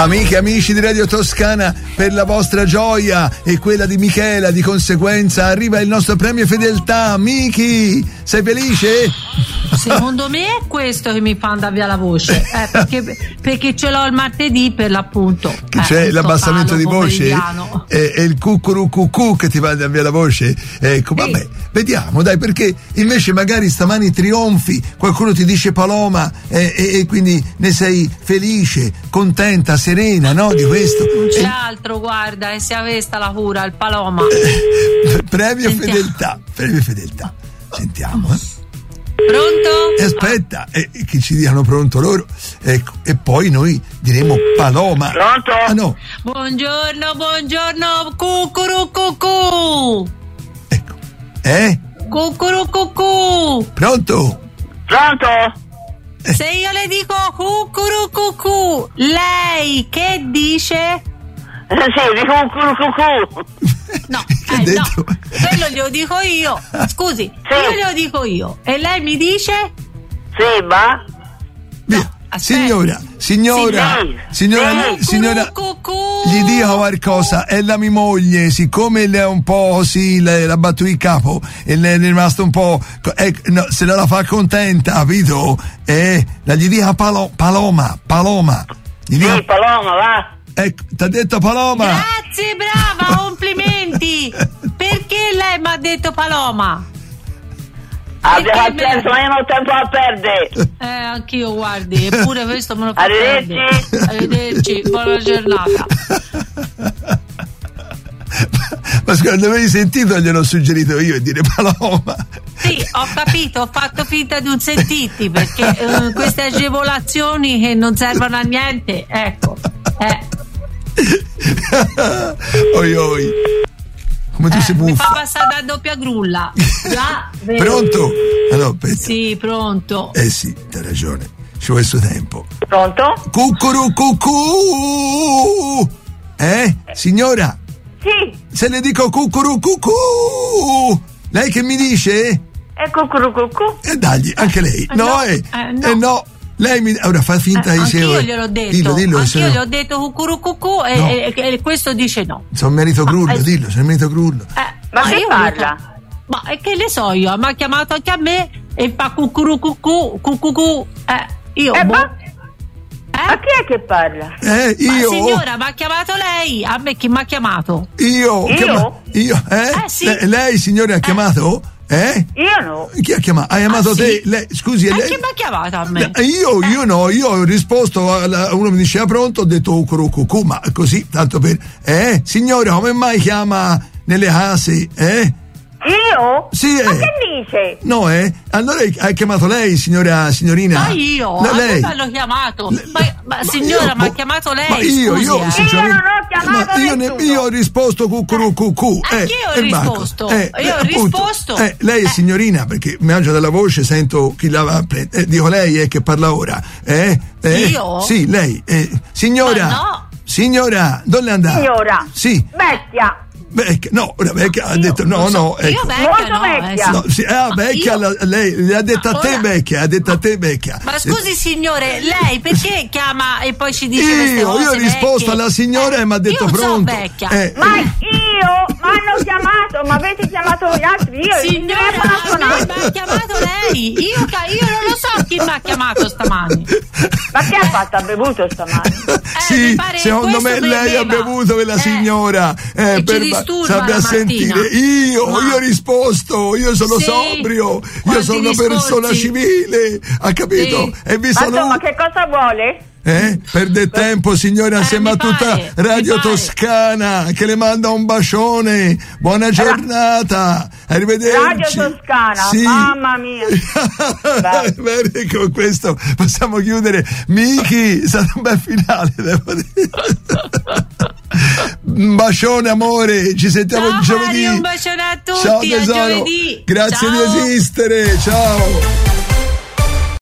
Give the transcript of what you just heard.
Amiche e amici di Radio Toscana, per la vostra gioia e quella di Michela, di conseguenza, arriva il nostro premio fedeltà. Miki, sei felice? Secondo me è questo che mi fa andare via la voce, perché ce l'ho il martedì per l'appunto. C'è l'abbassamento di voce e il cucurucucù che ti fa andare via la voce. Ecco, sì. Vabbè, vediamo, dai, perché invece magari stamani trionfi, qualcuno ti dice Paloma e quindi ne sei felice, contenta, serena, no, di questo. Non c'è altro, guarda, e se avesta la cura, il Paloma. Premio fedeltà. Sentiamo, Pronto? Aspetta, che ci diano pronto loro, ecco, e poi noi diremo Paloma. Pronto? Ah no. Buongiorno, cucurucucù. Ecco. Cucurucucù. Pronto? Se io le dico cucurucucù, lei che dice? Sì, dico cucurucucù. No, detto? no, quello glielo dico io. Scusi, sì. Io glielo dico io. E lei mi dice? Sì, ma? Via. Aspetta. Signora, gli dico qualcosa, è la mia moglie, siccome lei è un po' così, la battuto il capo e lei è rimasto un po', no, se la fa contenta, capito? La gli dica Paloma. Gli dica, sì, Paloma, va. Ecco, t'ha detto Paloma. Grazie, brava, complimenti. Perché lei mi ha detto Paloma? Abbiamo perso, ma io non ho tempo a perdere. Anch'io, guardi, eppure questo me lo fa Arrivederci. perdere. Arrivederci, buona giornata. Ma scusa, non avevi sentito, gliel'ho suggerito io e dire Paloma. Sì, ho capito, ho fatto finta di non sentirti, perché queste agevolazioni che non servono a niente, ecco. Oi. Come tu sei buffa. Mi fa passare da doppia grulla. Già, Pronto? Allora, aspetta. Sì, pronto. Sì, t'hai ragione. Ci vuole il suo tempo. Pronto? Cucurucucù. Signora? Sì. Se le dico cucurucucù, lei che mi dice? È cucurucucù. Dagli, anche lei. No. Lei mi... Ora fa finta di anch'io gliel'ho detto. Dillo, anch'io gli ho detto cucurucucù e questo dice no. Sono merito Grullo, dillo, sono merito Grullo. Ma che parla? Ma è che le so io, mi ha chiamato anche a me e fa cucurucucù. Io Ma chi è che parla? Io. Ma signora, mi ha chiamato lei. A me chi mi ha chiamato? Io? Sì. Lei, signore, ha chiamato? Io no. Chi ha chiamato? Ha chiamato te? Sì. Lei, scusi, lei? Chi mi ha chiamato a me? Io no, io ho risposto, uno mi diceva pronto, ho detto cucurucucù, ma così, tanto per... Signora, come mai chiama nelle case? Io? Sì, Ma che dice? No, allora ha chiamato lei, signorina? Ma io? No, lei? Me l'ho chiamato. Ma signora, mi ha chiamato lei. Ma io sinceramente... non ho chiamato nessuno. Io ho risposto cucurucucù. Anch'io ho risposto. Io ho risposto. Lei è signorina, perché mi mangia dalla voce, sento chi la va a prendere. Dico lei è che parla ora. Io? Sì, lei. Signora. Ma no. Signora, dove è andata? Signora. Sì. Vecchia. No, una vecchia ha detto no, ecco. Io vecchia, vecchia. No, sì, vecchia, lei le ha detto a te vecchia, Ma scusi signore, lei perché chiama e poi ci dice queste cose? Io ho risposto alla signora e mi ha detto io pronto. Sono vecchia. Ma io hanno chiamato, ma avete chiamato gli altri? Io signora, mi ha chiamato lei. Io non lo so chi mi ha chiamato stamani. Ma che ha fatto? Ha bevuto stamani? Sì, secondo me lei ha bevuto quella signora. Sappia sentire. Io ho risposto, io sono sobrio, io sono una persona civile, ha capito? Sì. Ma che cosa vuole? Perde tempo, signora, insieme a tutta Radio Toscana che le manda un bacione. Buona giornata, arrivederci. Radio Toscana, sì. Mamma mia. Bene, con questo possiamo chiudere. Miki, è stato un bel finale, devo dire. Un bacione amore, ci sentiamo giovedì. Un bacione a tutti. Ciao tesoro, a giovedì. grazie Ciao. di esistere, ciao.